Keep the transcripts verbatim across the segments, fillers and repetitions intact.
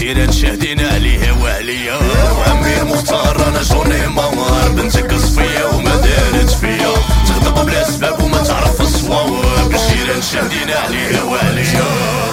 بالجيران شاهدين عليها وعليا. وعمي المختار انا جوني مار، بنتك صفية وما دارت فيا، تغضب بلا سباب وما تعرف الصواب، بالجيران شاهدين عليها وعليا.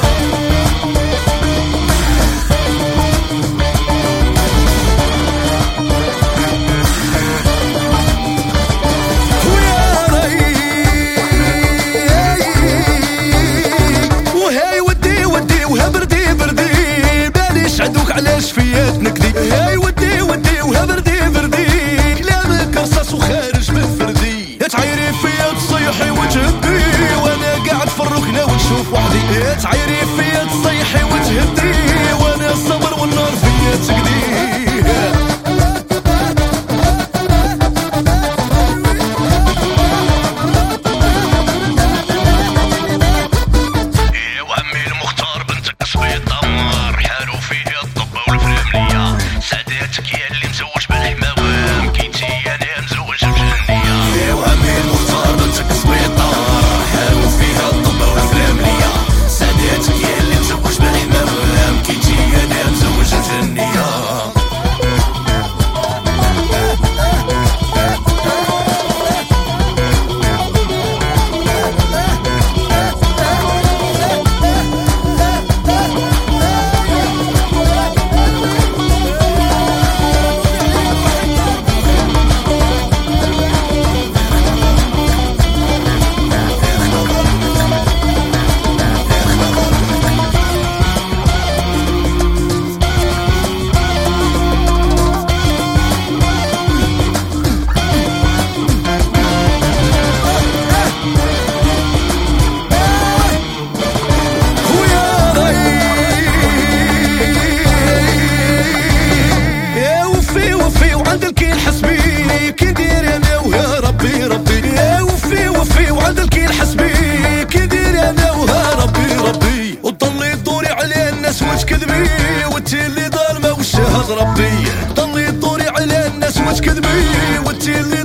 عندك علاش فيا تنكدي، هاي ودي ودي وها بردي بردي، كلامك رصاص وخارج من فردي، تعايري فيا تصيحي وتهدي، وانا قاعد في الركنه ونشوف وحدي، تعايري فيا تصيحي وتهدي، وانا الصبر والنار فيا تقدي. ربي ضلي طوري على الناس وتكذبي وتلي